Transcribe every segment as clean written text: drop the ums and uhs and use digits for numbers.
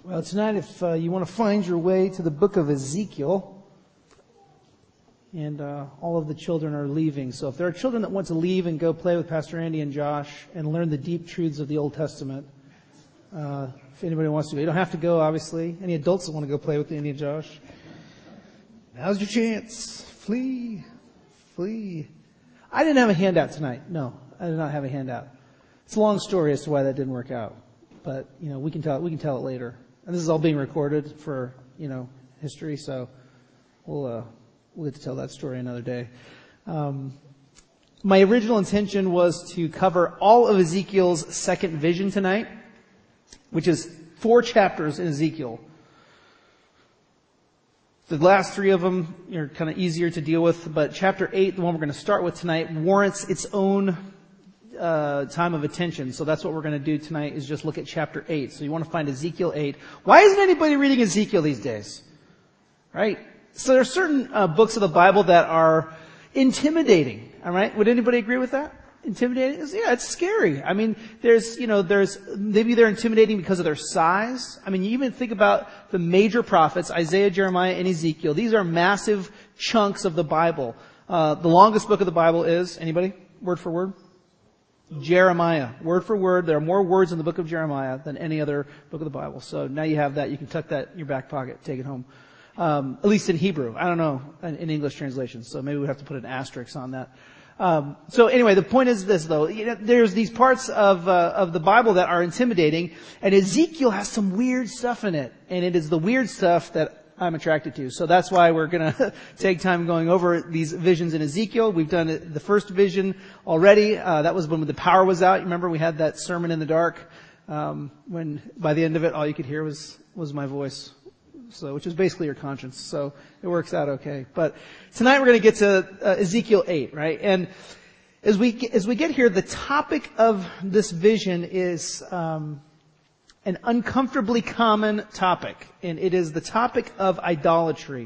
Well, tonight, if you want to find your way to the book of Ezekiel, and all of the children are leaving. So if there are children that want to leave and go play with Pastor Andy and Josh and learn the deep truths of the Old Testament, if anybody wants to, you don't have to go, obviously. Any adults that want to go play with Andy and Josh, now's your chance. Flee. I didn't have a handout tonight. No, I did not have a handout. It's a long story as to why that didn't work out, but we can tell it later. And this is all being recorded for history, so we'll get to tell that story another day. My original intention was to cover all of Ezekiel's second vision tonight, which is 4 chapters in Ezekiel. The last 3 of them are kind of easier to deal with, but chapter 8, the one we're going to start with tonight, warrants its own time of attention. So that's what we're going to do tonight, is just look at chapter 8. So you want to find Ezekiel 8. Why isn't anybody reading Ezekiel these days? Right? So there are certain books of the Bible that are intimidating. All right? Would anybody agree with that? Intimidating? Yeah, it's scary. I mean, there's maybe they're intimidating because of their size. I mean, you even think about the major prophets, Isaiah, Jeremiah, and Ezekiel. These are massive chunks of the Bible. The longest book of the Bible is, anybody? Word for word? Jeremiah. Word for word. There are more words in the book of Jeremiah than any other book of the Bible. So now you have that. You can tuck that in your back pocket, take it home. At least in Hebrew. I don't know in English translations. So maybe we have to put an asterisk on that. So anyway, the point is this, though. There's these parts of the Bible that are intimidating, and Ezekiel has some weird stuff in it, and it is the weird stuff that I'm attracted to. So that's why we're going to take time going over these visions in Ezekiel. We've done the first vision already. That was when the power was out. You remember we had that sermon in the dark, when by the end of it, all you could hear was my voice. So, which is basically your conscience. So it works out okay. But tonight we're going to get to Ezekiel 8, right? And as we get here, the topic of this vision is an uncomfortably common topic, and it is the topic of idolatry.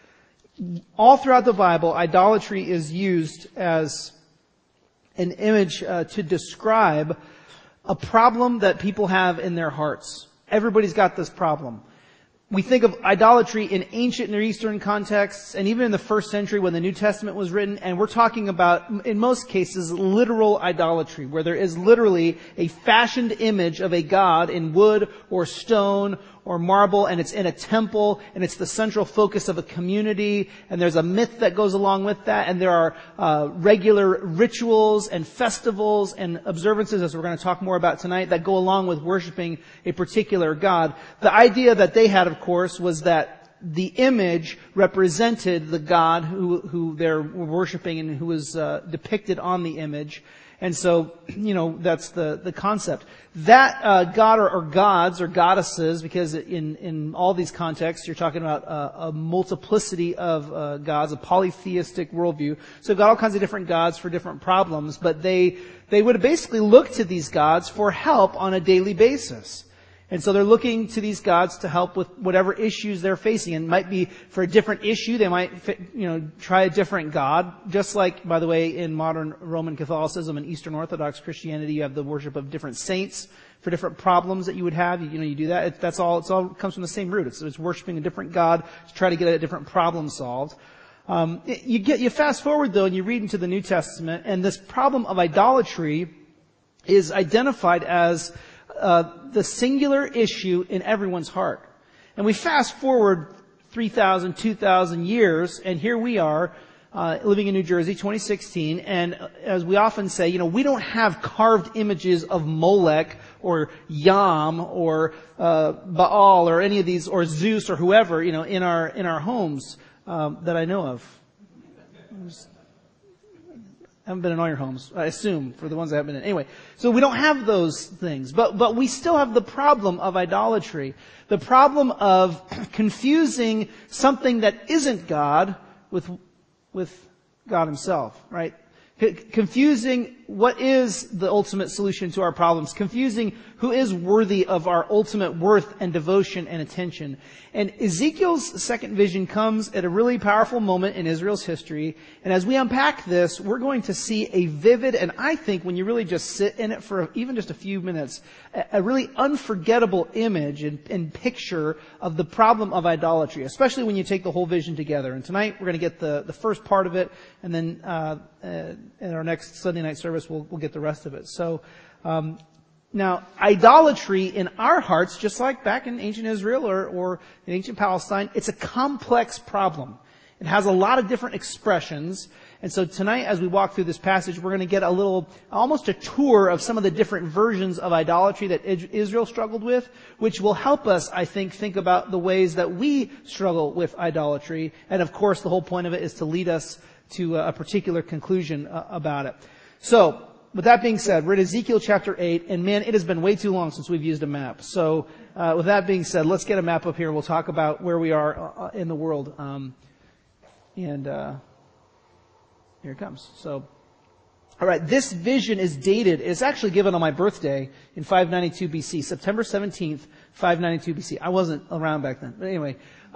All throughout the Bible, idolatry is used as an image to describe a problem that people have in their hearts. Everybody's got this problem. We think of idolatry in ancient Near Eastern contexts, and even in the first century when the New Testament was written, and we're talking about, in most cases, literal idolatry, where there is literally a fashioned image of a god in wood or stone or marble, and it's in a temple, and it's the central focus of a community, and there's a myth that goes along with that, and there are regular rituals and festivals and observances, as we're going to talk more about tonight, that go along with worshiping a particular god. The idea that they had, of course, was that the image represented the god who they're worshiping and who was depicted on the image. And so, that's the concept. That god or gods or goddesses, because in all these contexts, you're talking about a multiplicity of gods, a polytheistic worldview. So you've got all kinds of different gods for different problems, but they would basically look to these gods for help on a daily basis. And so they're looking to these gods to help with whatever issues they're facing. And it might be for a different issue, they might, try a different god. Just like, by the way, in modern Roman Catholicism and Eastern Orthodox Christianity, you have the worship of different saints for different problems that you would have. You do that. It's all comes from the same root. It's worshiping a different god to try to get a different problem solved. You fast forward though, and you read into the New Testament, and this problem of idolatry is identified as the singular issue in everyone's heart. And we fast forward 3,000, 2,000 years, and here we are, living in New Jersey, 2016, and as we often say, we don't have carved images of Molech or Yam or Baal or any of these, or Zeus or whoever, in our homes that I know of. I haven't been in all your homes, I assume, for the ones I haven't been in. Anyway, so we don't have those things, but we still have the problem of idolatry. The problem of confusing something that isn't God with God Himself, right? Confusing what is the ultimate solution to our problems, confusing who is worthy of our ultimate worth and devotion and attention. And Ezekiel's second vision comes at a really powerful moment in Israel's history. And as we unpack this, we're going to see a vivid, and I think when you really just sit in it for even just a few minutes, a really unforgettable image and picture of the problem of idolatry, especially when you take the whole vision together. And tonight we're going to get the first part of it, and then in our next Sunday night service we'll get the rest of it. So now, idolatry in our hearts, just like back in ancient Israel or in ancient Palestine, it's a complex problem. It has a lot of different expressions. And so tonight, as we walk through this passage, we're going to get almost a tour of some of the different versions of idolatry that Israel struggled with, which will help us, I think about the ways that we struggle with idolatry. And of course, the whole point of it is to lead us to a particular conclusion about it. So, with that being said, we're at Ezekiel chapter 8, and man, it has been way too long since we've used a map. So, with that being said, let's get a map up here. We'll talk about where we are in the world. Here it comes. So, alright, this vision is dated, it's actually given on my birthday in 592 BC, September 17th, 592 BC. I wasn't around back then. But anyway,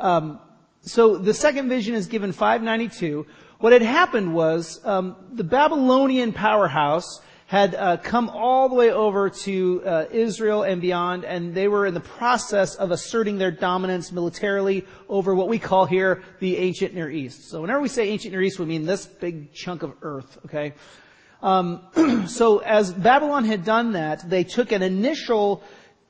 so the second vision is given 592. What had happened was, the Babylonian powerhouse had come all the way over to Israel and beyond, and they were in the process of asserting their dominance militarily over what we call here the ancient Near East. So whenever we say ancient Near East, we mean this big chunk of earth, okay? So as Babylon had done that, they took an initial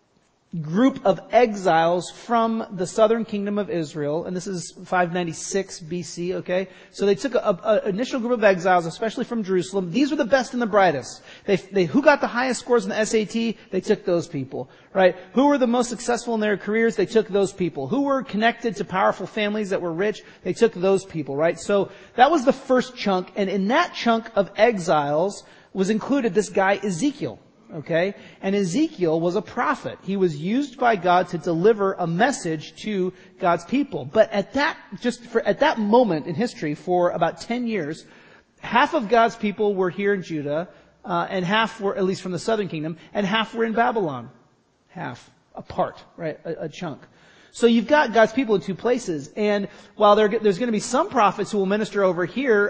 group of exiles from the southern kingdom of Israel, and this is 596 BC, okay? So they took an initial group of exiles, especially from Jerusalem. These were the best and the brightest. Who got the highest scores in the SAT? They took those people, right? Who were the most successful in their careers? They took those people. Who were connected to powerful families that were rich? They took those people, right? So that was the first chunk, and in that chunk of exiles was included this guy Ezekiel. Okay? And Ezekiel was a prophet. He was used by God to deliver a message to God's people. But at that moment in history, for about 10 years, half of God's people were here in Judah, and half were, at least from the southern kingdom, and half were in Babylon. Half. A part, right? A chunk. So you've got God's people in two places. And while there's going to be some prophets who will minister over here,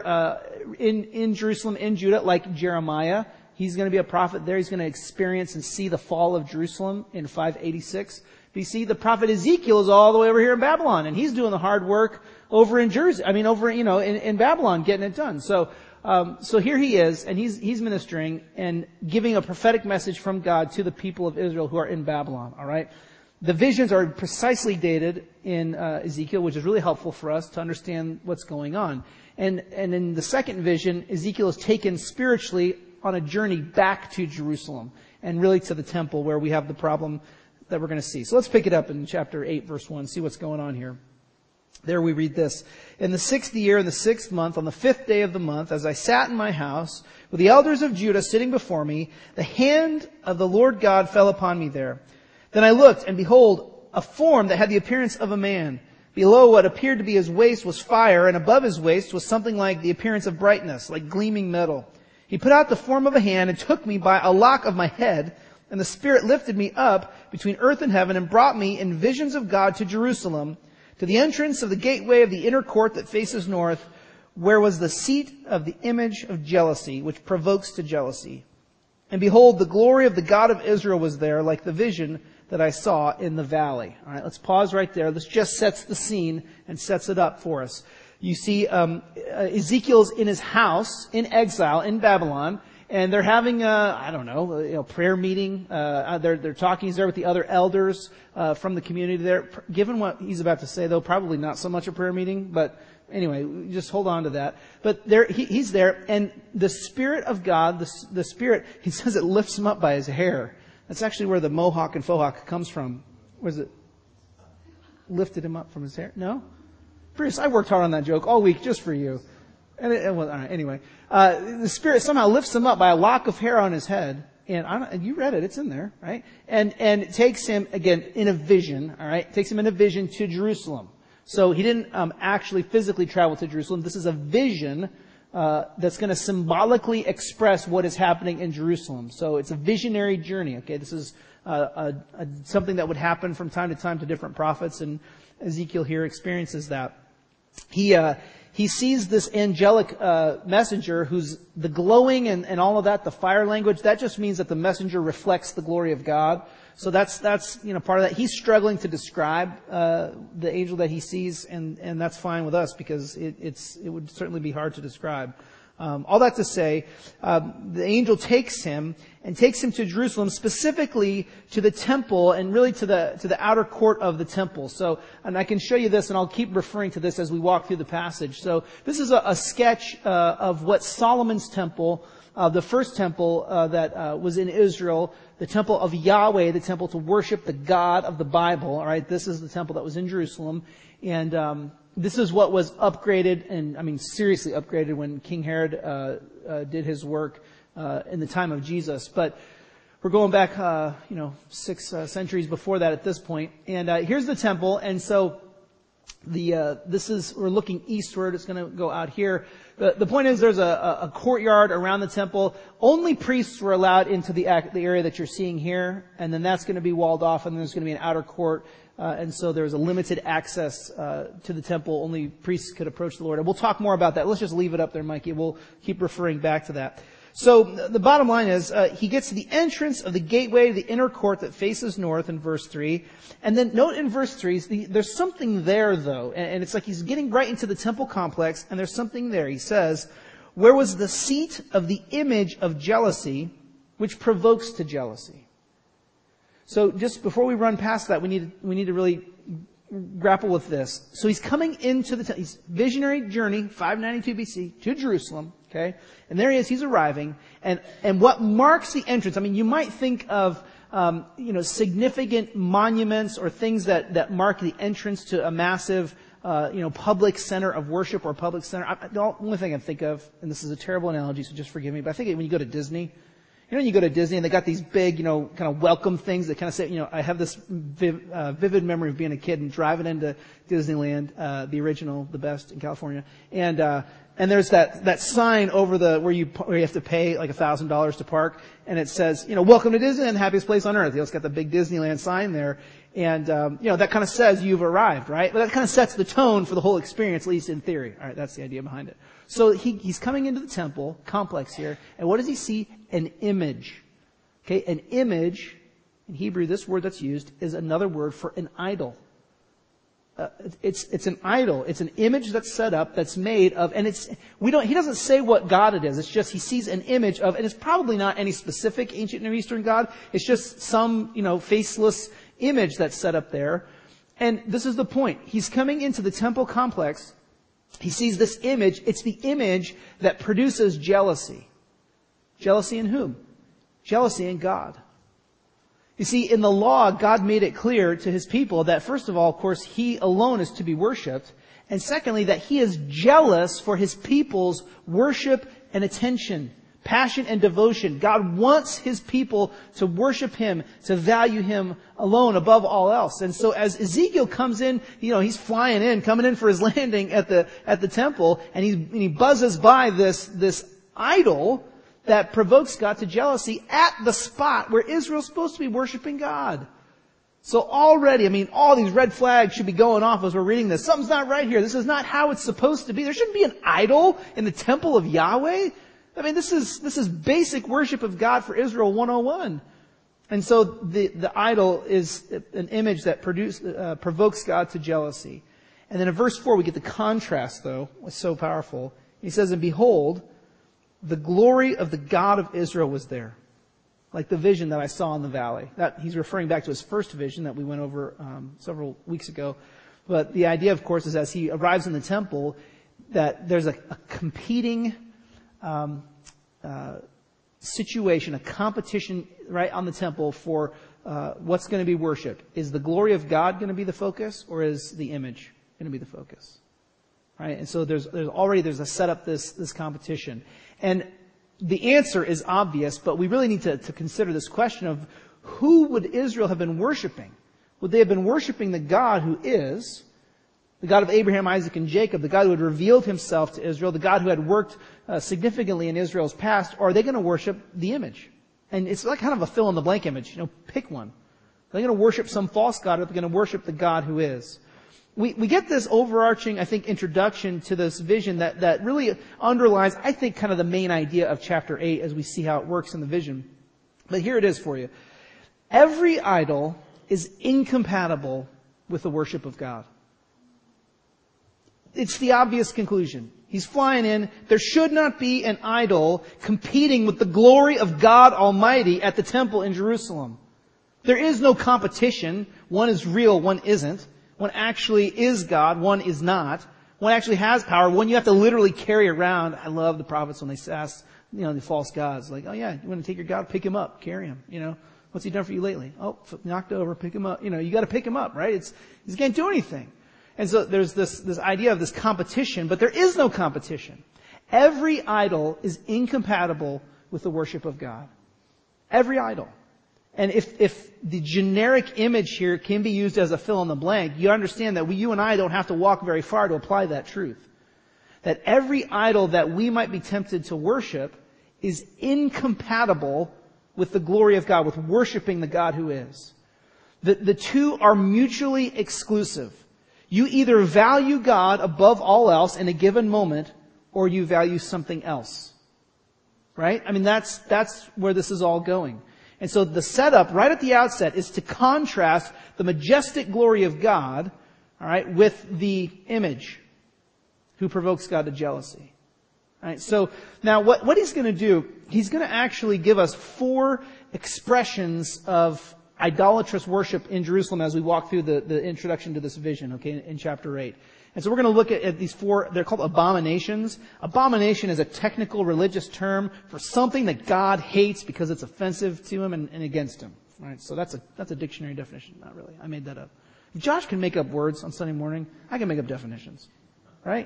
in Jerusalem, in Judah, like Jeremiah, he's going to be a prophet there. He's going to experience and see the fall of Jerusalem in 586 BC. The prophet Ezekiel is all the way over here in Babylon, and he's doing the hard work over in Jerusalem. In Babylon, getting it done. So here he is, and he's ministering and giving a prophetic message from God to the people of Israel who are in Babylon. All right. The visions are precisely dated in Ezekiel, which is really helpful for us to understand what's going on. And in the second vision, Ezekiel is taken spiritually on a journey back to Jerusalem and really to the temple where we have the problem that we're going to see. So let's pick it up in chapter 8, verse 1, see what's going on here. There we read this. In the 6th year, in the 6th month, on the 5th day of the month, as I sat in my house with the elders of Judah sitting before me, the hand of the Lord God fell upon me there. Then I looked, and behold, a form that had the appearance of a man. Below what appeared to be his waist was fire, and above his waist was something like the appearance of brightness, like gleaming metal. He put out the form of a hand and took me by a lock of my head, and the Spirit lifted me up between earth and heaven and brought me in visions of God to Jerusalem, to the entrance of the gateway of the inner court that faces north, where was the seat of the image of jealousy, which provokes to jealousy. And behold, the glory of the God of Israel was there, like the vision that I saw in the valley. All right, let's pause right there. This just sets the scene and sets it up for us. You see, Ezekiel's in his house in exile in Babylon, and they're having a prayer meeting. They're talking. He's there with the other elders from the community there. Given what he's about to say, though, probably not so much a prayer meeting, but anyway, just hold on to that. But there, he's there, and the Spirit of God, the Spirit, he says it lifts him up by his hair. That's actually where the mohawk and faux hawk comes from. Where's it? Lifted him up from his hair? No? Bruce, I worked hard on that joke all week just for you. Anyway, the Spirit somehow lifts him up by a lock of hair on his head. And you read it, it's in there, right? And it takes him, again, in a vision, all right? It takes him in a vision to Jerusalem. So he didn't actually physically travel to Jerusalem. This is a vision that's going to symbolically express what is happening in Jerusalem. So it's a visionary journey. Okay, this is something that would happen from time to time to different prophets, and Ezekiel here experiences that. He sees this angelic messenger who's the glowing and all of that, the fire language. That just means that the messenger reflects the glory of God. So that's part of that. He's struggling to describe the angel that he sees, and that's fine with us because it would certainly be hard to describe. All that to say, the angel takes him to Jerusalem, specifically to the temple and really to the outer court of the temple. So, and I can show you this, and I'll keep referring to this as we walk through the passage. So this is a sketch of what Solomon's temple, the first temple that was in Israel, the temple of Yahweh, the temple to worship the God of the Bible. All right, this is the temple that was in Jerusalem, and this is what was upgraded, and I mean seriously upgraded when King Herod did his work in the time of Jesus. But we're going back, 6 centuries before that at this point. And here's the temple, and so we're looking eastward. It's going to go out here. The point is, there's a courtyard around the temple. Only priests were allowed into the area that you're seeing here, and then that's going to be walled off, and then there's going to be an outer court. And so there was a limited access to the temple. Only priests could approach the Lord. And we'll talk more about that. Let's just leave it up there, Mikey. We'll keep referring back to that. So the bottom line is, he gets to the entrance of the gateway to the inner court that faces north in verse 3. And then note in verse 3, there's something there though. And it's like he's getting right into the temple complex, and there's something there. He says, where was the seat of the image of jealousy, which provokes to jealousy? So just before we run past that, we need to really grapple with this. So he's coming into he's visionary journey, 592 BC, to Jerusalem, okay? And there he is, he's arriving. And what marks the entrance, I mean, you might think of, significant monuments or things that mark the entrance to a massive, public center of worship or public center. The only thing I think of, and this is a terrible analogy, so just forgive me, but I think when you go to Disney, when you go to Disney and they got these big, kind of welcome things that kind of say, I have this vivid memory of being a kid and driving into Disneyland, the original, the best in California. And there's that sign over where you have to pay like $1,000 to park, and it says, welcome to Disneyland, happiest place on earth. It's got the big Disneyland sign there. And, that kind of says you've arrived, right? But that kind of sets the tone for the whole experience, at least in theory. All right, that's the idea behind it. So he's coming into the temple complex here, and what does he see? An image. Okay, an image, in Hebrew, this word that's used is another word for an idol. It's an idol. It's an image that's set up, that's made of, and he doesn't say what God it is. It's just he sees an image of, and it's probably not any specific ancient Near Eastern God. It's just some, faceless image that's set up there. And this is the point. He's coming into the temple complex. He sees this image. It's the image that produces jealousy. Jealousy in whom? Jealousy in God. You see, in the law, God made it clear to his people that, first of all, of course, he alone is to be worshipped. And secondly, that he is jealous for his people's worship and attention, passion and devotion. God wants his people to worship him, to value him alone above all else. And so as Ezekiel comes in, he's flying in, coming in for his landing at the temple, and he buzzes by this idol that provokes God to jealousy at the spot where Israel's supposed to be worshiping God. So already, all these red flags should be going off as we're reading this. Something's not right here. This is not how it's supposed to be. There shouldn't be an idol in the temple of Yahweh. This is basic worship of God for Israel 101. And so the idol is an image that provokes God to jealousy. And then in verse 4 we get the contrast, though. It's so powerful. He says, and behold, the glory of the God of Israel was there, like the vision that I saw in the valley. That he's referring back to his first vision that we went over several weeks ago. But the idea, of course, is as he arrives in the temple, that there's a competing situation, a competition right on the temple for what's going to be worshipped. Is the glory of God going to be the focus, or is the image going to be the focus? Right? And so there's a setup, this competition. And the answer is obvious, but we really need to consider this question of who would Israel have been worshiping? Would they have been worshiping the God who is, the God of Abraham, Isaac, and Jacob, the God who had revealed himself to Israel, the God who had worked significantly in Israel's past, or are they going to worship the image? And it's like kind of a fill-in-the-blank image. Pick one. Are they going to worship some false God, or are they going to worship the God who is? We get this overarching, I think, introduction to this vision that really underlines, I think, kind of the main idea of chapter 8 as we see how it works in the vision. But here it is for you. Every idol is incompatible with the worship of God. It's the obvious conclusion. He's flying in. There should not be an idol competing with the glory of God Almighty at the temple in Jerusalem. There is no competition. One is real, one isn't. One actually is God, one is not. One actually has power, one you have to literally carry around. I love the prophets when they ask, the false gods. Like, oh yeah, you want to take your God? Pick him up, carry him, What's he done for you lately? Oh, knocked over, pick him up. You got to pick him up, right? He can't do anything. And so there's this idea of this competition, but there is no competition. Every idol is incompatible with the worship of God. Every idol. And if the generic image here can be used as a fill in the blank, you understand that you and I don't have to walk very far to apply that truth. That every idol that we might be tempted to worship is incompatible with the glory of God, with worshiping the God who is. The two are mutually exclusive. You either value God above all else in a given moment, or you value something else. Right? I mean, that's where this is all going. And so the setup right at the outset is to contrast the majestic glory of God, all right, with the image who provokes God to jealousy. All right, so now what he's going to do, he's going to actually give us 4 expressions of idolatrous worship in Jerusalem as we walk through the introduction to this vision, okay, in chapter 8. And so we're going to look at these 4, they're called abominations. Abomination is a technical religious term for something that God hates because it's offensive to him and against him. All right, so that's a dictionary definition. Not really. I made that up. If Josh can make up words on Sunday morning, I can make up definitions. Right?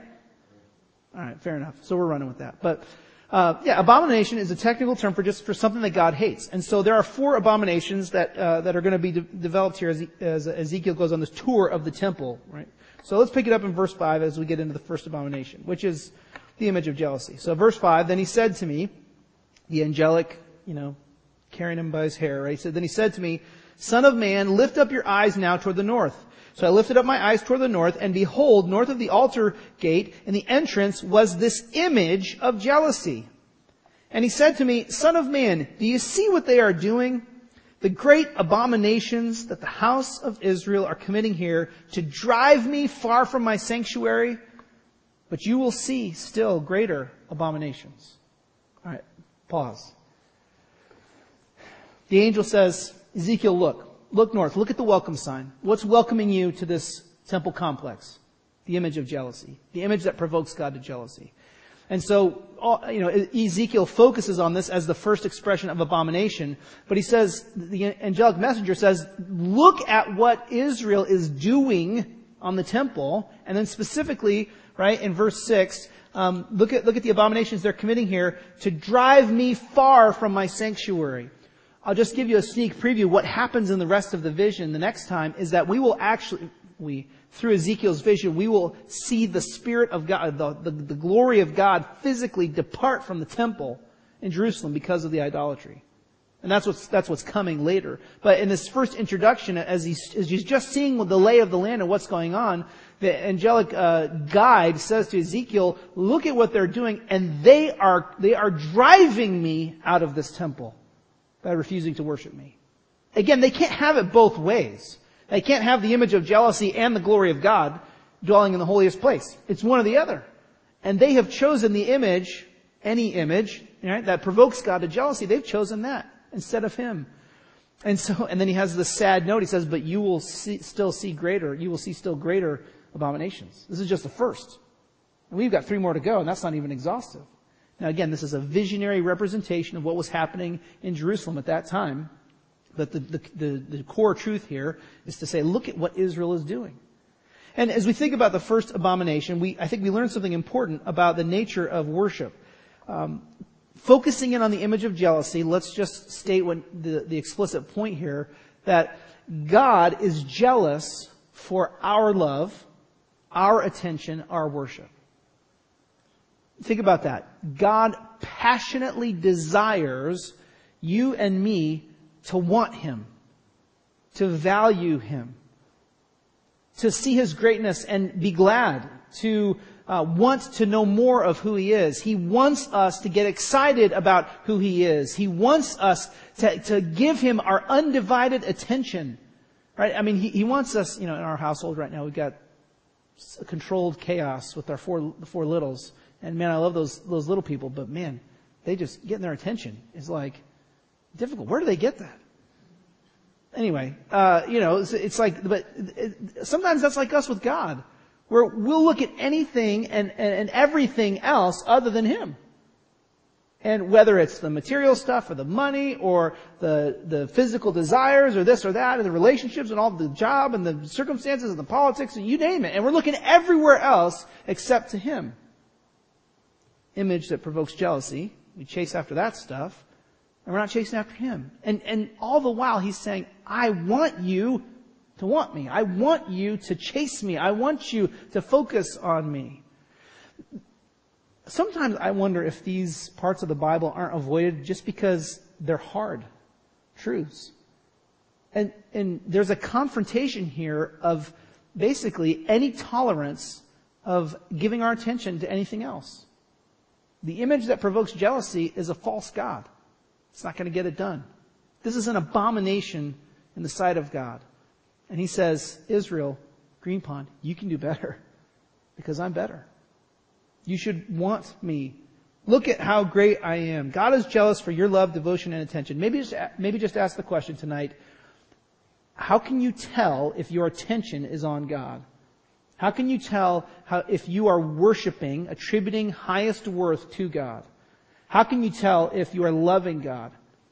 All right, fair enough. So we're running with that. But abomination is a technical term for something that God hates. And so there are 4 abominations that are going to be developed here as Ezekiel goes on this tour of the temple, right? So let's pick it up in verse 5 as we get into the first abomination, which is the image of jealousy. So verse 5, then he said to me, the angelic, carrying him by his hair, right? Then he said to me, Son of man, lift up your eyes now toward the north. So I lifted up my eyes toward the north, and behold, north of the altar gate in the entrance was this image of jealousy. And he said to me, Son of man, do you see what they are doing? The great abominations that the house of Israel are committing here to drive me far from my sanctuary, but you will see still greater abominations. All right, pause. The angel says, Ezekiel, look north, look at the welcome sign. What's welcoming you to this temple complex? The image of jealousy, the image that provokes God to jealousy. And so, Ezekiel focuses on this as the first expression of abomination. But he says, the angelic messenger says, look at what Israel is doing on the temple. And then specifically, right, in verse 6, look at the abominations they're committing here to drive me far from my sanctuary. I'll just give you a sneak preview. What happens in the rest of the vision the next time is that we will actually, through Ezekiel's vision, we will see the Spirit of God, the glory of God physically depart from the temple in Jerusalem because of the idolatry. And that's what's coming later. But in this first introduction, as he's just seeing the lay of the land and what's going on, the angelic guide says to Ezekiel, look at what they're doing, and they are driving me out of this temple by refusing to worship me. Again, they can't have it both ways. They can't have the image of jealousy and the glory of God dwelling in the holiest place. It's one or the other. And they have chosen the image, any image, right, that provokes God to jealousy. They've chosen that instead of him. And then he has this sad note. He says, but you will see still greater abominations. This is just the first. And we've got 3 more to go, and that's not even exhaustive. Now again, this is a visionary representation of what was happening in Jerusalem at that time. But the core truth here is to say, look at what Israel is doing. And as we think about the first abomination, I think we learn something important about the nature of worship. Focusing in on the image of jealousy, let's just state what the explicit point here, that God is jealous for our love our attention, our worship. Think about that. God passionately desires you and me to want Him, to value Him, to see His greatness and be glad, to want to know more of who He is. He wants us to get excited about who He is. He wants us to give Him our undivided attention. Right? I mean, He wants us, in our household right now, we've got a controlled chaos with our the four littles. And man, I love those little people, but man, they just getting their attention is like difficult. Where do they get that? Anyway, it's like, but sometimes that's like us with God, where we'll look at anything and everything else other than Him. And whether it's the material stuff or the money or the physical desires or this or that and the relationships and all the job and the circumstances and the politics and you name it. And we're looking everywhere else except to Him. Image that provokes jealousy. We chase after that stuff. And we're not chasing after Him. And all the while He's saying, I want you to want me. I want you to chase me. I want you to focus on me. Sometimes I wonder if these parts of the Bible aren't avoided just because they're hard truths. And there's a confrontation here of basically any tolerance of giving our attention to anything else. The image that provokes jealousy is a false god. It's not going to get it done. This is an abomination in the sight of God. And He says, Israel, Green Pond, you can do better because I'm better. You should want me. Look at how great I am. God is jealous for your love, devotion, and attention. Maybe just ask the question tonight, how can you tell if your attention is on God? How can you tell if you are worshiping, attributing highest worth to God? How can you tell if you are loving God?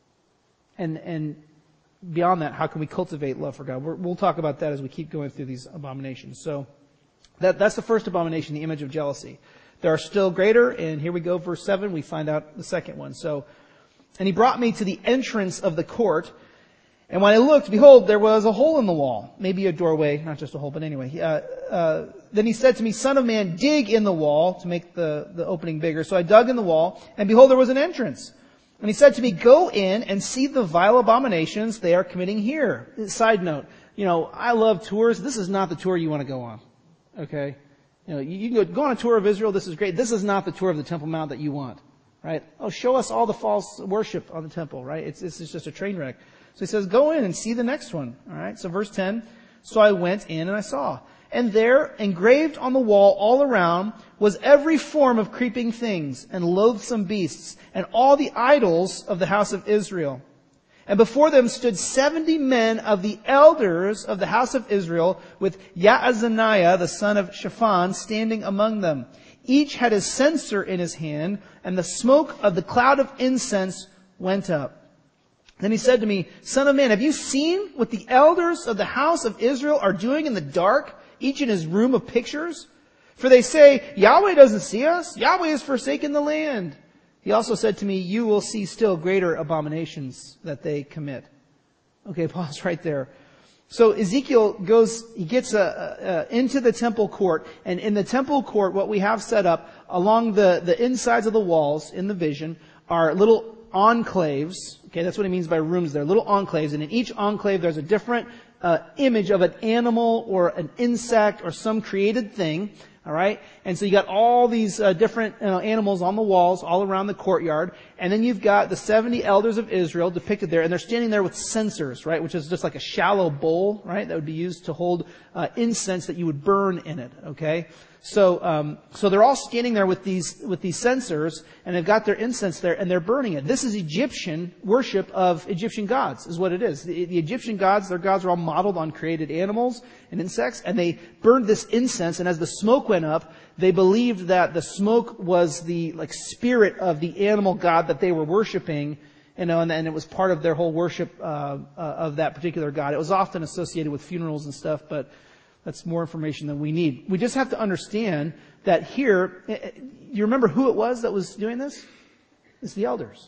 And beyond that, how can we cultivate love for God? We'll talk about that as we keep going through these abominations. So that's the first abomination, the image of jealousy. There are still greater, and here we go, verse 7, we find out the second one. So, and He brought me to the entrance of the court, and when I looked, behold, there was a hole in the wall. Maybe a doorway, not just a hole, but anyway. Then He said to me, Son of man, dig in the wall to make the opening bigger. So I dug in the wall, and behold, there was an entrance. And He said to me, Go in and see the vile abominations they are committing here. Side note, I love tours. This is not the tour you want to go on. Okay? You can go on a tour of Israel. This is great. This is not the tour of the Temple Mount that you want. Right? Oh, show us all the false worship on the temple. Right? This is just a train wreck. So He says, go in and see the next one. All right. So verse 10. So I went in and I saw. And there, engraved on the wall all around, was every form of creeping things and loathsome beasts and all the idols of the house of Israel. And before them stood 70 men of the elders of the house of Israel, with Yaazaniah, the son of Shaphan, standing among them. Each had a censer in his hand, and the smoke of the cloud of incense went up. Then He said to me, Son of man, have you seen what the elders of the house of Israel are doing in the dark, each in his room of pictures? For they say, Yahweh doesn't see us. Yahweh has forsaken the land. He also said to me, you will see still greater abominations that they commit. Okay, pause right there. So Ezekiel gets into the temple court, and in the temple court, what we have set up along the insides of the walls in the vision are little enclaves. Okay, that's what he means by rooms there. Little enclaves, and in each enclave there's a different image of an animal or an insect or some created thing. All right, and so you got all these different animals on the walls all around the courtyard, and then you've got the 70 elders of Israel depicted there, and they're standing there with censers, right, which is just like a shallow bowl, right, that would be used to hold incense that you would burn in it. Okay, so they're all standing there with these censers, and they've got their incense there, and they're burning it. This is Egyptian worship of Egyptian gods, is what it is. The Egyptian gods, their gods are all modeled on created animals and insects, and they burned this incense, and as the smoke went up, they believed that the smoke was the spirit of the animal god that they were worshiping, and it was part of their whole worship of that particular god. It was often associated with funerals and stuff, but that's more information than we need. We just have to understand that here, you remember who it was that was doing this? It's the elders.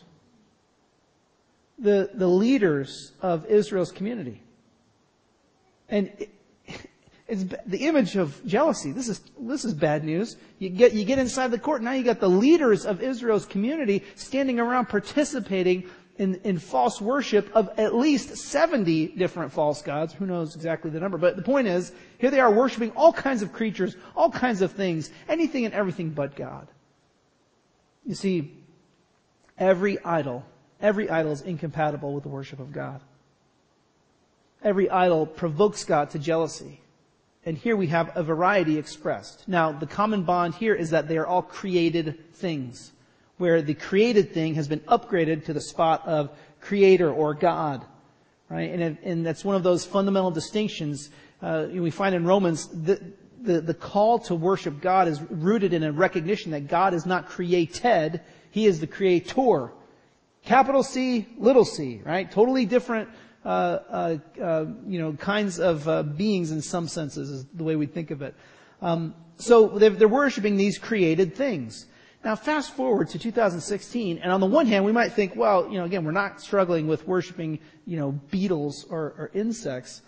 The leaders of Israel's community. And It's the image of jealousy. This is bad news. You get inside the court. Now you got the leaders of Israel's community standing around participating in false worship of at least 70 different false gods. Who knows exactly the number? But the point is, here they are worshiping all kinds of creatures, all kinds of things, anything and everything but God. You see, every idol is incompatible with the worship of God. Every idol provokes God to jealousy. And here we have a variety expressed. Now, the common bond here is that they are all created things, where the created thing has been upgraded to the spot of creator or God. Right? And that's one of those fundamental distinctions we find in Romans. The call to worship God is rooted in a recognition that God is not created, He is the creator. Capital C, little c, right? Totally different kinds of beings in some senses is the way we think of it. So they're worshiping these created things. Now fast forward to 2016, and on the one hand we might think, well, again, we're not struggling with worshiping, beetles or insects.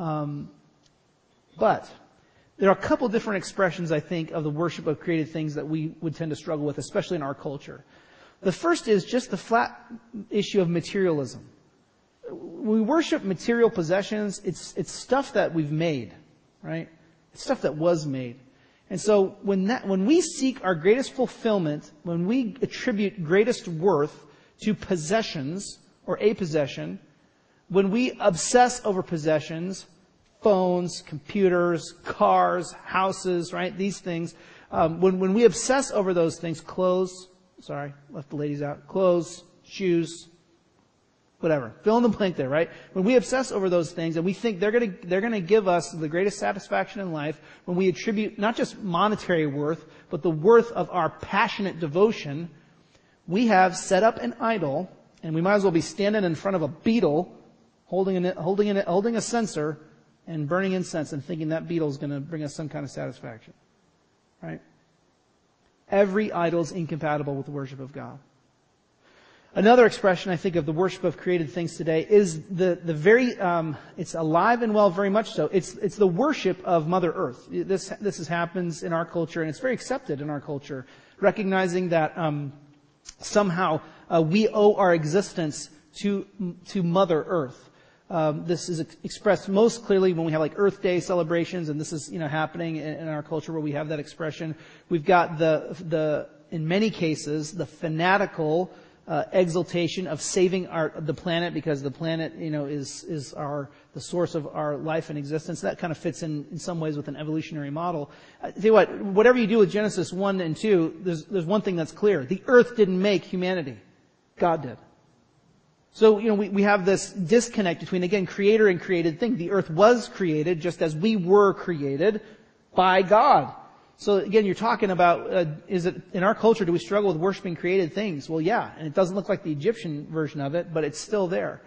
But there are a couple different expressions, I think, of the worship of created things that we would tend to struggle with, especially in our culture. The first is just the flat issue of materialism. When we worship material possessions, it's stuff that we've made, right? It's stuff that was made. And so when we seek our greatest fulfillment, when we attribute greatest worth to possessions or a possession, when we obsess over possessions, phones, computers, cars, houses, right? These things, when we obsess over those things, clothes, left the ladies out, clothes, shoes, whatever. Fill in the blank there, right? When we obsess over those things and we think they're gonna give us the greatest satisfaction in life, when we attribute not just monetary worth, but the worth of our passionate devotion, we have set up an idol, and we might as well be standing in front of a beetle, holding a censer, and burning incense and thinking that beetle is gonna bring us some kind of satisfaction. Right? Every idol is incompatible with the worship of God. Another expression, I think, of the worship of created things today is the very, it's alive and well, very much so. It's the worship of Mother Earth. This happens in our culture, and it's very accepted in our culture, recognizing that, somehow, we owe our existence to Mother Earth. This is expressed most clearly when we have like Earth Day celebrations, and this is, happening in our culture where we have that expression. We've got in many cases, the fanatical, exaltation of saving the planet, because the planet, is the source of our life and existence. That kind of fits in some ways with an evolutionary model. I tell you what, whatever you do with Genesis 1 and 2, there's one thing that's clear. The earth didn't make humanity. God did. So, we have this disconnect between, again, creator and created thing. The earth was created just as we were created by God. So again, you're talking about, is it, in our culture, do we struggle with worshiping created things? Well, yeah, and it doesn't look like the Egyptian version of it, but it's still there.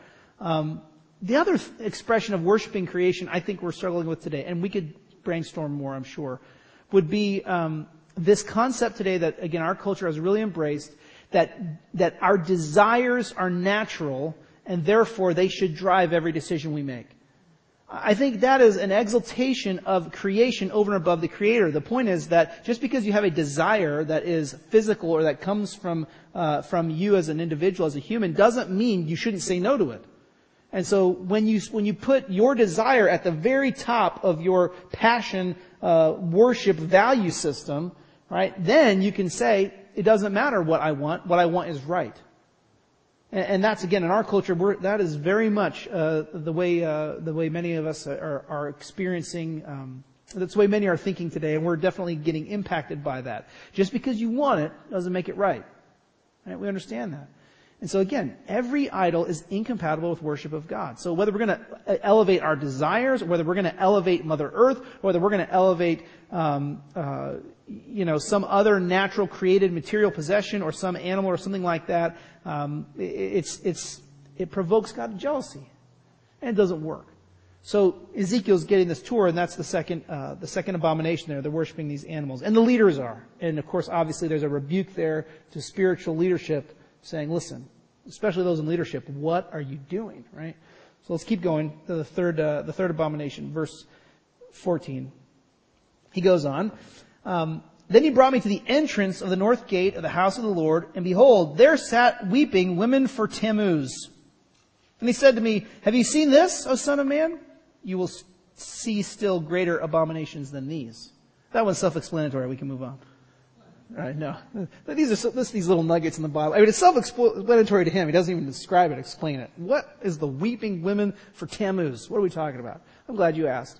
The other expression of worshiping creation I think we're struggling with today, and we could brainstorm more, I'm sure, would be this concept today that, again, our culture has really embraced, that our desires are natural, and therefore they should drive every decision we make. I think that is an exaltation of creation over and above the Creator. The point is that just because you have a desire that is physical or that comes from you as an individual, as a human, doesn't mean you shouldn't say no to it. And so when you put your desire at the very top of your passion, worship value system, right, then you can say, it doesn't matter what I want is right. And that's, again, in our culture, that is very much the way many of us are experiencing. That's the way many are thinking today, and we're definitely getting impacted by that. Just because you want it doesn't make it right. Right? We understand that. And so again, every idol is incompatible with worship of God. So whether we're going to elevate our desires, or whether we're going to elevate Mother Earth, or whether we're going to elevate some other natural created material possession or some animal or something like that, it provokes God to jealousy, and it doesn't work. So Ezekiel's getting this tour, and that's the second abomination there. They're worshiping these animals, and the leaders are. And of course, obviously, there's a rebuke there to spiritual leadership, saying, "Listen, especially those in leadership, what are you doing?" Right? So let's keep going to the third abomination, verse 14. He goes on. Then he brought me to the entrance of the north gate of the house of the Lord, and behold, there sat weeping women for Tammuz. And he said to me, have you seen this, O son of man? You will see still greater abominations than these. That one's self-explanatory. We can move on. All right, no. These little nuggets in the Bible. I mean, it's self-explanatory to him. He doesn't even describe it, explain it. What is the weeping women for Tammuz? What are we talking about? I'm glad you asked.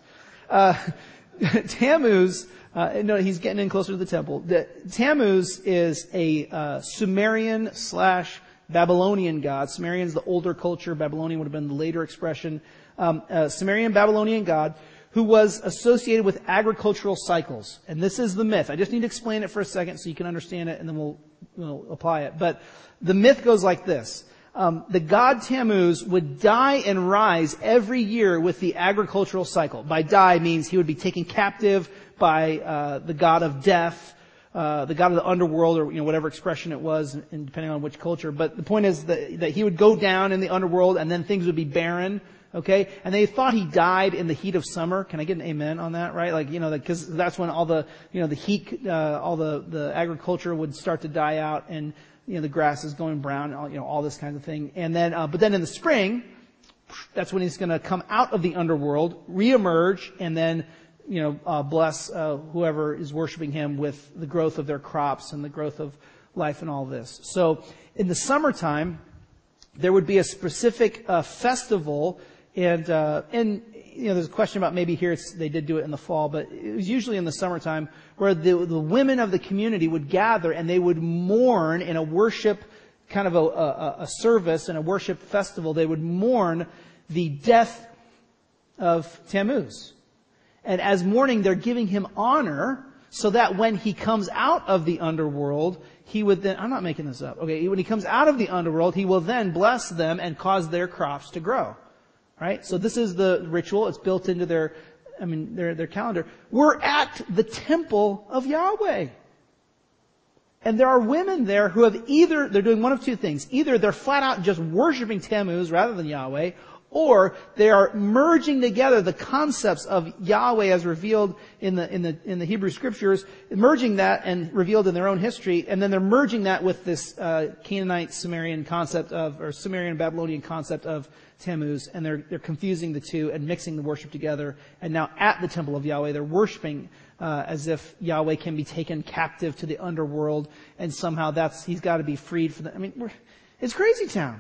Tammuz, no, he's getting in closer to the temple. Tammuz is a Sumerian / Babylonian god. Sumerian is the older culture. Babylonian would have been the later expression. Sumerian Babylonian god who was associated with agricultural cycles. And this is the myth. I just need to explain it for a second so you can understand it, and then we'll apply it. But the myth goes like this. The god Tammuz would die and rise every year with the agricultural cycle. By die means he would be taken captive by the god of death, the god of the underworld, or whatever expression it was, and depending on which culture. But the point is that he would go down in the underworld, and then things would be barren. Okay, and they thought he died in the heat of summer. Can I get an amen on that? Right, because that's when all the the heat, all the agriculture would start to die out, and the grass is going brown, all this kind of thing. And then, but then in the spring, that's when he's going to come out of the underworld, reemerge, and then bless whoever is worshiping him with the growth of their crops and the growth of life and all this. So in the summertime, there would be a specific festival. And there's a question about maybe here they did do it in the fall, but it was usually in the summertime where the women of the community would gather and they would mourn in a worship, kind of a service and a worship festival. They would mourn the death of Tammuz. And as mourning, they're giving him honor so that when he comes out of the underworld, he would then, I'm not making this up, okay, when he comes out of the underworld, he will then bless them and cause their crops to grow. Right? So this is the ritual. It's built into their calendar. We're at the temple of Yahweh. And there are women there who have they're doing one of two things. Either they're flat out just worshiping Tammuz rather than Yahweh, or they are merging together the concepts of Yahweh as revealed in the Hebrew scriptures, merging that and revealed in their own history, and then they're merging that with this Canaanite Sumerian concept or Sumerian Babylonian concept of Tammuz, and they're confusing the two and mixing the worship together. And now at the temple of Yahweh, they're worshiping as if Yahweh can be taken captive to the underworld, and somehow he's got to be freed from that. It's crazy town.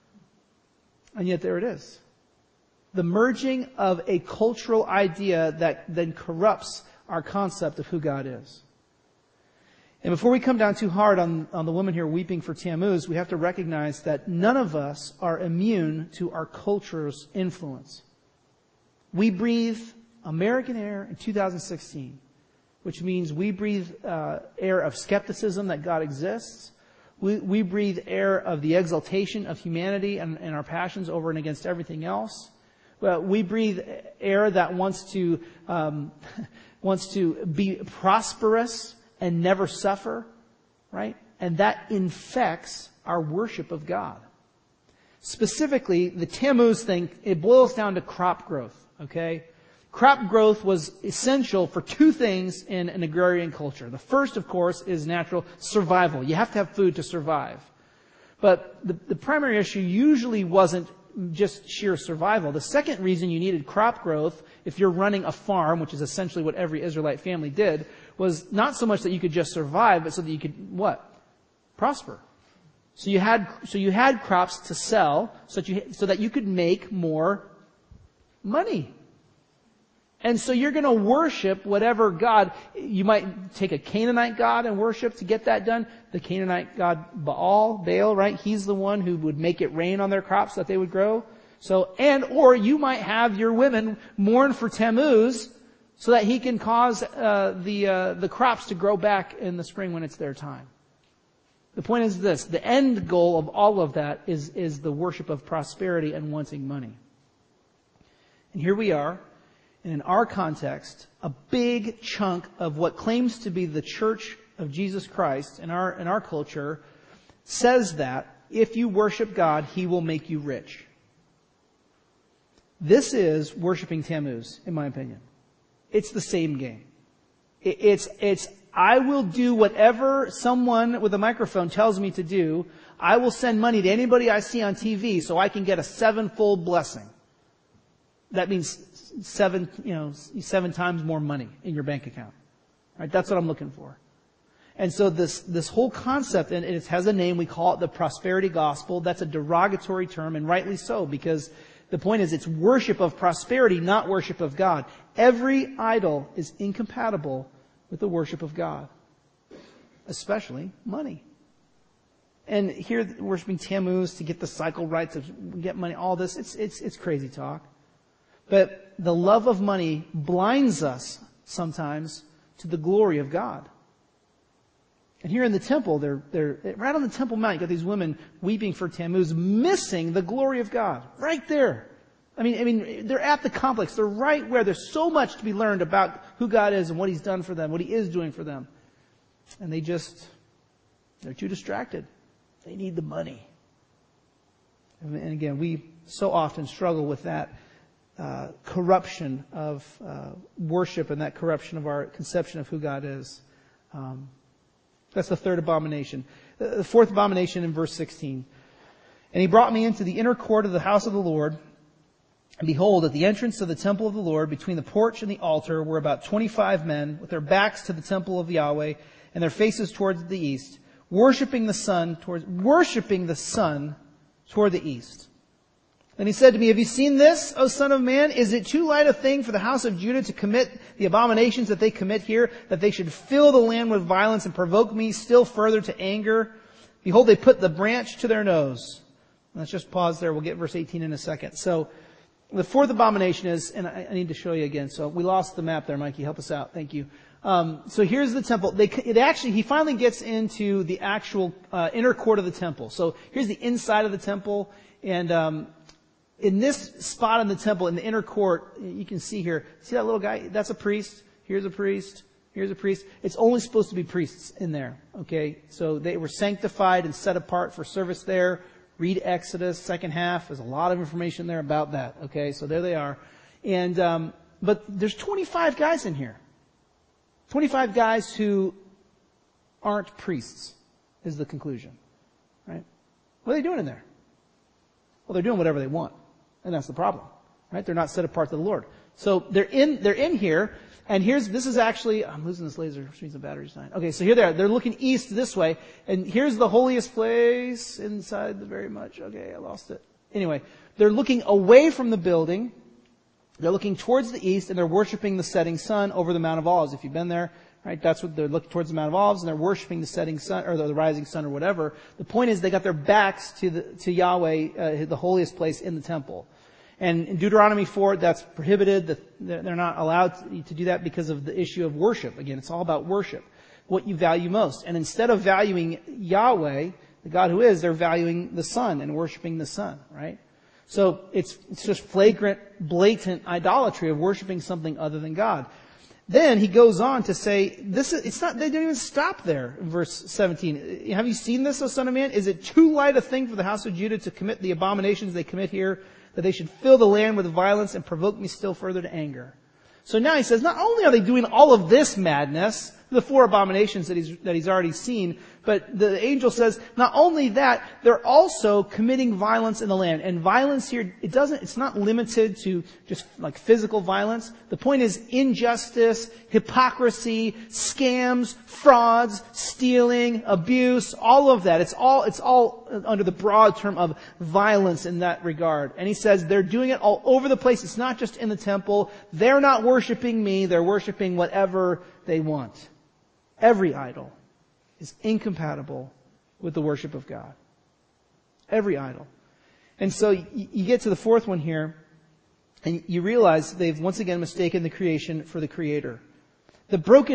And yet there it is. The merging of a cultural idea that then corrupts our concept of who God is. And before we come down too hard on the woman here weeping for Tammuz, we have to recognize that none of us are immune to our culture's influence. We breathe American air in 2016, which means we breathe air of skepticism that God exists. We breathe air of the exaltation of humanity and our passions over and against everything else. We breathe air that wants to be prosperous and never suffer, right? And that infects our worship of God. Specifically, the Tammuz thing, it boils down to crop growth, okay? Crop growth was essential for two things in an agrarian culture. The first, of course, is natural survival. You have to have food to survive. But the primary issue usually wasn't just sheer survival. The second reason you needed crop growth, if you're running a farm, which is essentially what every Israelite family did, was not so much that you could just survive, but so that you could, what? Prosper. So you had crops to sell so that you could make more money. And so you're going to worship whatever God. You might take a Canaanite god and worship to get that done. The Canaanite god Baal, right? He's the one who would make it rain on their crops that they would grow. Or you might have your women mourn for Tammuz so that he can cause the crops to grow back in the spring when it's their time. The point is this: the end goal of all of that is the worship of prosperity and wanting money. And here we are. And in our context, a big chunk of what claims to be the Church of Jesus Christ in our culture says that if you worship God, He will make you rich. This is worshiping Tammuz, in my opinion. It's the same game. It's I will do whatever someone with a microphone tells me to do. I will send money to anybody I see on TV so I can get a 7-fold blessing. That means 7 times more money in your bank account. Right? That's what I'm looking for. And so this whole concept, and it has a name, we call it the prosperity gospel. That's a derogatory term, and rightly so, because the point is it's worship of prosperity, not worship of God. Every idol is incompatible with the worship of God, especially money. And here, worshiping Tammuz to get the cycle right, to get money, all this, it's crazy talk. But the love of money blinds us sometimes to the glory of God. And here in the temple, they're right on the Temple Mount, you got these women weeping for Tammuz, missing the glory of God. Right there. I mean, they're at the complex. They're right where there's so much to be learned about who God is and what He's done for them, what He is doing for them. And they're too distracted. They need the money. And again, we so often struggle with that corruption of worship and that corruption of our conception of who God is. That's the third abomination. The fourth abomination in verse 16. And he brought me into the inner court of the house of the Lord. And behold, at the entrance of the temple of the Lord, between the porch and the altar, were about 25 men with their backs to the temple of Yahweh and their faces towards the east, worshiping the sun toward the east. And he said to me, have you seen this, O son of man? Is it too light a thing for the house of Judah to commit the abominations that they commit here, that they should fill the land with violence and provoke me still further to anger? Behold, they put the branch to their nose. Let's just pause there. We'll get verse 18 in a second. So the fourth abomination is, and I need to show you again. So we lost the map there, Mikey. Help us out. Thank you. So here's the temple. He finally gets into the actual inner court of the temple. So here's the inside of the temple, and in this spot in the temple, in the inner court, you can see here, see that little guy? That's a priest. Here's a priest. Here's a priest. It's only supposed to be priests in there. Okay? So they were sanctified and set apart for service there. Read Exodus, second half. There's a lot of information there about that. Okay? So there they are. And, but there's 25 guys in here. 25 guys who aren't priests, is the conclusion. Right? What are they doing in there? Well, they're doing whatever they want. And that's the problem, right? They're not set apart to the Lord. So they're in here, and this is actually, I'm losing this laser, which means the battery's dying. Okay, so here they are. They're looking east this way, and here's the holiest place inside the very much. Okay, I lost it. Anyway, they're looking away from the building. They're looking towards the east, and they're worshiping the setting sun over the Mount of Olives. If you've been there, right, that's what they're looking towards the Mount of Olives, and they're worshiping the setting sun, or the rising sun, or whatever. The point is they got their backs to Yahweh, the holiest place in the temple. And in Deuteronomy 4, that's prohibited. They're not allowed to do that because of the issue of worship. Again, it's all about worship. What you value most. And instead of valuing Yahweh, the God who is, they're valuing the sun and worshiping the sun, right? So it's just flagrant, blatant idolatry of worshiping something other than God. Then he goes on to say, they don't even stop there in verse 17. Have you seen this, O son of man? Is it too light a thing for the house of Judah to commit the abominations they commit here, that they should fill the land with violence and provoke me still further to anger? So now he says, not only are they doing all of this madness, the 4 abominations that he's already seen, but the angel says, not only that, they're also committing violence in the land. And violence here, it's not limited to just like physical violence. The point is injustice, hypocrisy, scams, frauds, stealing, abuse, all of that. It's all under the broad term of violence in that regard. And he says they're doing it all over the place. It's not just in the temple. They're not worshiping me. They're worshiping whatever they want. Every idol is incompatible with the worship of God. Every idol. And so you get to the fourth one here, and you realize they've once again mistaken the creation for the Creator. The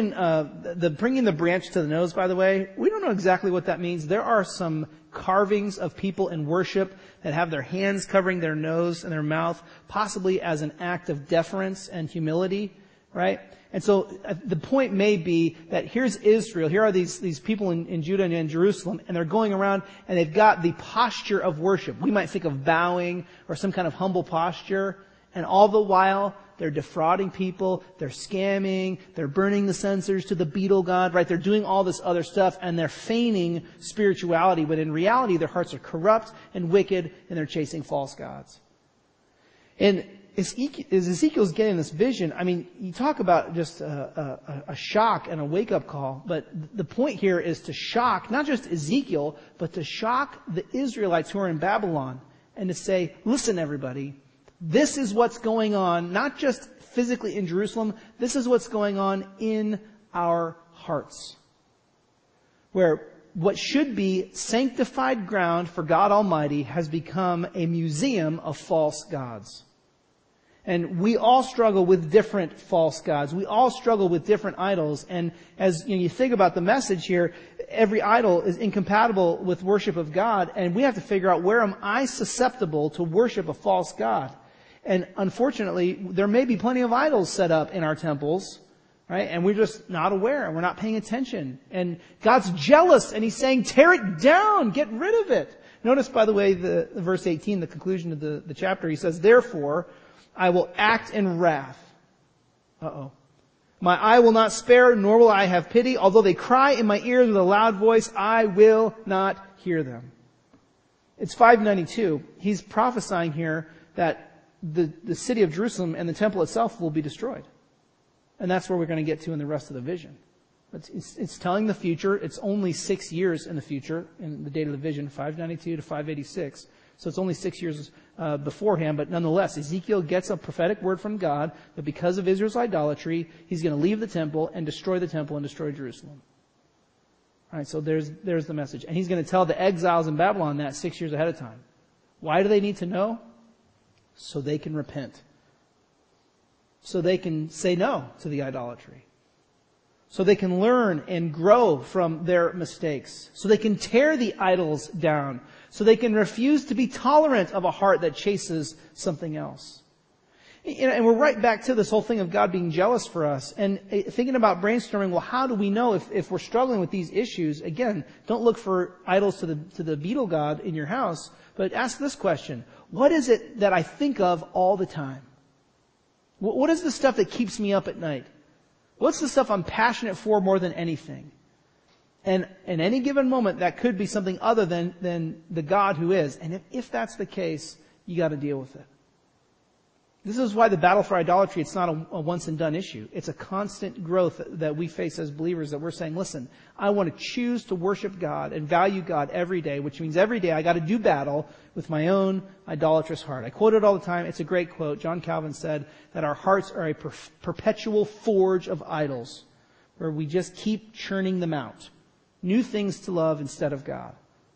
bringing the branch to the nose, by the way, we don't know exactly what that means. There are some carvings of people in worship that have their hands covering their nose and their mouth, possibly as an act of deference and humility, right? And so the point may be that here's Israel. Here are these people in Judah and in Jerusalem, and they're going around and they've got the posture of worship. We might think of bowing or some kind of humble posture, and all the while they're defrauding people, they're scamming, they're burning the censers to the beetle god, right? They're doing all this other stuff and they're feigning spirituality, but in reality their hearts are corrupt and wicked and they're chasing false gods. And as Ezekiel's getting this vision, I mean, you talk about just a shock and a wake-up call, but the point here is to shock not just Ezekiel, but to shock the Israelites who are in Babylon and to say, listen everybody, this is what's going on, not just physically in Jerusalem, this is what's going on in our hearts. Where what should be sanctified ground for God Almighty has become a museum of false gods. And we all struggle with different false gods. We all struggle with different idols. And as you think about the message here, every idol is incompatible with worship of God. And we have to figure out, where am I susceptible to worship a false god? And unfortunately, there may be plenty of idols set up in our temples, right? And we're just not aware and we're not paying attention. And God's jealous and He's saying, tear it down, get rid of it. Notice, by the way, the verse 18, the conclusion of the chapter, He says, therefore, I will act in wrath. My eye will not spare, nor will I have pity. Although they cry in my ears with a loud voice, I will not hear them. It's 592. He's prophesying here that the city of Jerusalem and the temple itself will be destroyed. And that's where we're going to get to in the rest of the vision. It's telling the future. It's only 6 years in the future, in the date of the vision, 592 to 586. So it's only 6 years beforehand, but nonetheless, Ezekiel gets a prophetic word from God that because of Israel's idolatry, He's going to leave the temple and destroy the temple and destroy Jerusalem. All right, so there's the message. And He's going to tell the exiles in Babylon that 6 years ahead of time. Why do they need to know? So they can repent. So they can say no to the idolatry. So they can learn and grow from their mistakes. So they can tear the idols down. So they can refuse to be tolerant of a heart that chases something else. And we're right back to this whole thing of God being jealous for us. And thinking about brainstorming, well, how do we know if we're struggling with these issues? Again, don't look for idols to the beetle god in your house, but ask this question. What is it that I think of all the time? What is the stuff that keeps me up at night? What's the stuff I'm passionate for more than anything? And in any given moment, that could be something other than the God who is. And if that's the case, you got to deal with it. This is why the battle for idolatry, it's not a once and done issue. It's a constant growth that we face as believers, that we're saying, listen, I want to choose to worship God and value God every day, which means every day I got to do battle with my own idolatrous heart. I quote it all the time. It's a great quote. John Calvin said that our hearts are a perpetual forge of idols, where we just keep churning them out. New things to love instead of God.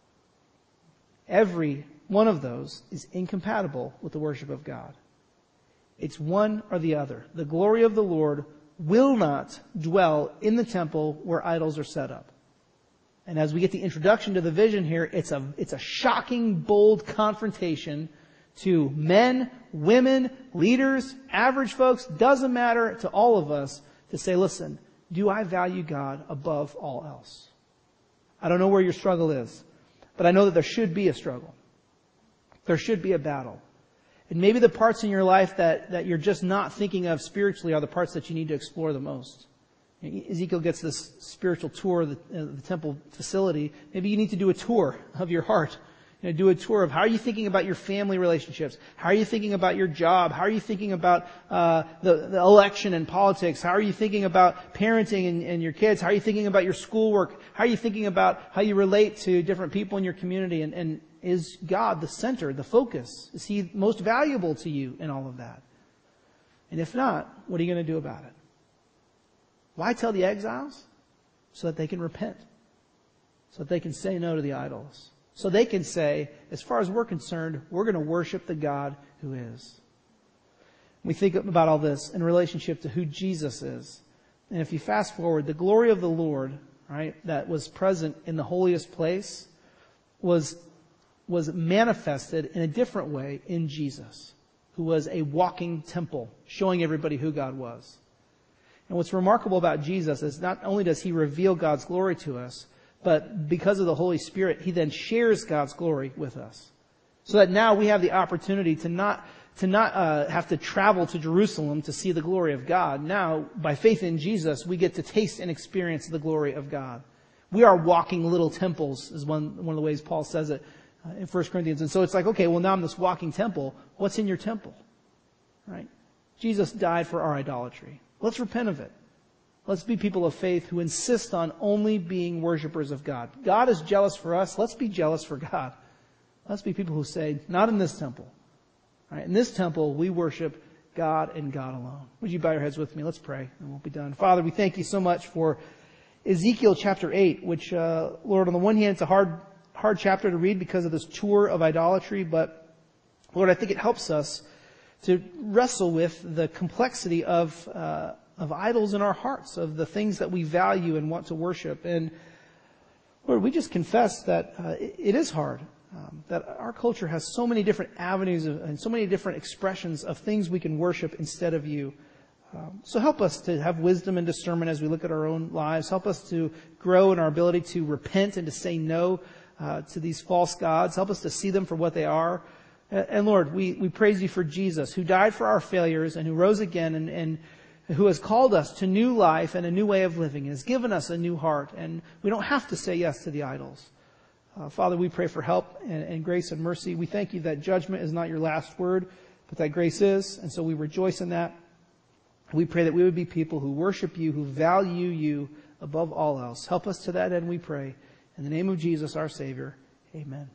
Every one of those is incompatible with the worship of God. It's one or the other. The glory of the Lord will not dwell in the temple where idols are set up. And as we get the introduction to the vision here, it's a shocking, bold confrontation to men, women, leaders, average folks, doesn't matter, to all of us, to say, listen, do I value God above all else? I don't know where your struggle is, but I know that there should be a struggle. There should be a battle. And maybe the parts in your life that you're just not thinking of spiritually are the parts that you need to explore the most. Ezekiel gets this spiritual tour of the temple facility. Maybe you need to do a tour of your heart. Do a tour of how are you thinking about your family relationships? How are you thinking about your job? How are you thinking about the election and politics? How are you thinking about parenting and your kids? How are you thinking about your schoolwork? How are you thinking about how you relate to different people in your community? And is God the center, the focus? Is He most valuable to you in all of that? And if not, what are you going to do about it? Why tell the exiles? So that they can repent. So that they can say no to the idols. So they can say, as far as we're concerned, we're going to worship the God who is. We think about all this in relationship to who Jesus is. And if you fast forward, the glory of the Lord, right, that was present in the holiest place was manifested in a different way in Jesus, who was a walking temple, showing everybody who God was. And what's remarkable about Jesus is not only does He reveal God's glory to us, but because of the Holy Spirit, He then shares God's glory with us. So that now we have the opportunity to not have to travel to Jerusalem to see the glory of God. Now, by faith in Jesus, we get to taste and experience the glory of God. We are walking little temples, is one of the ways Paul says it in 1 Corinthians. And so it's like, okay, well now I'm this walking temple. What's in your temple? Right? Jesus died for our idolatry. Let's repent of it. Let's be people of faith who insist on only being worshipers of God. God is jealous for us. Let's be jealous for God. Let's be people who say, not in this temple. Right? In this temple, we worship God and God alone. Would you bow your heads with me? Let's pray and we'll be done. Father, we thank you so much for Ezekiel chapter 8, which, Lord, on the one hand, it's a hard chapter to read because of this tour of idolatry, but Lord, I think it helps us to wrestle with the complexity of idols in our hearts, of the things that we value and want to worship. And Lord, we just confess that it is hard, that our culture has so many different avenues and so many different expressions of things we can worship instead of you. So help us to have wisdom and discernment as we look at our own lives. Help us to grow in our ability to repent and to say no to these false gods. Help us to see them for what they are. And Lord, we praise you for Jesus, who died for our failures and who rose again and who has called us to new life and a new way of living and has given us a new heart. And we don't have to say yes to the idols. Father, we pray for help and grace and mercy. We thank you that judgment is not your last word, but that grace is. And so we rejoice in that. We pray that we would be people who worship you, who value you above all else. Help us to that end, we pray. In the name of Jesus, our Savior, amen.